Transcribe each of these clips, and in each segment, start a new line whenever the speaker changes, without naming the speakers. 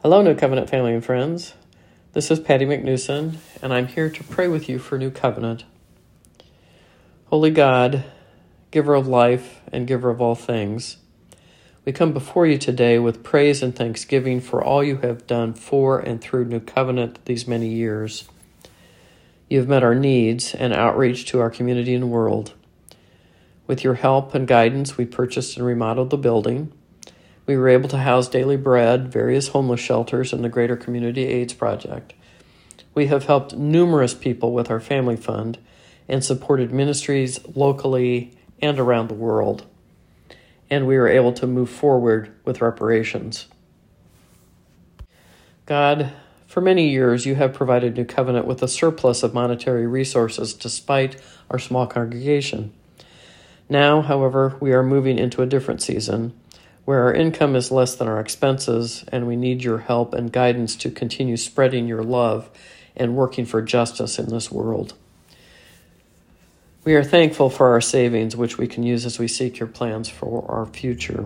Hello, New Covenant family and friends. This is Patty McNewson, and I'm here to pray with you for New Covenant. Holy God, giver of life and giver of all things, we come before you today with praise and thanksgiving for all you have done for and through New Covenant these many years. You have met our needs and outreach to our community and world. With your help and guidance, we purchased and remodeled the building. We were able to house Daily Bread, various homeless shelters, and the Greater Community AIDS Project. We have helped numerous people with our family fund and supported ministries locally and around the world. And we were able to move forward with reparations. God, for many years you have provided New Covenant with a surplus of monetary resources despite our small congregation. Now, however, we are moving into a different season where our income is less than our expenses, and we need your help and guidance to continue spreading your love and working for justice in this world. We are thankful for our savings, which we can use as we seek your plans for our future.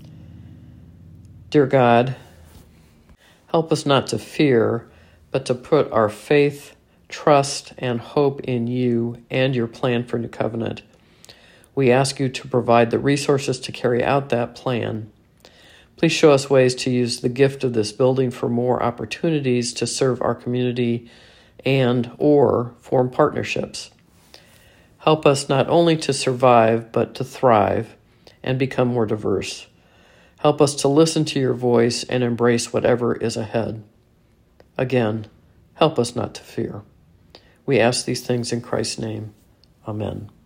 Dear God, help us not to fear, but to put our faith, trust, and hope in you and your plan for New Covenant. We ask you to provide the resources to carry out that plan. Please show us ways to use the gift of this building for more opportunities to serve our community and/or form partnerships. Help us not only to survive, but to thrive and become more diverse. Help us to listen to your voice and embrace whatever is ahead. Again, help us not to fear. We ask these things in Christ's name. Amen.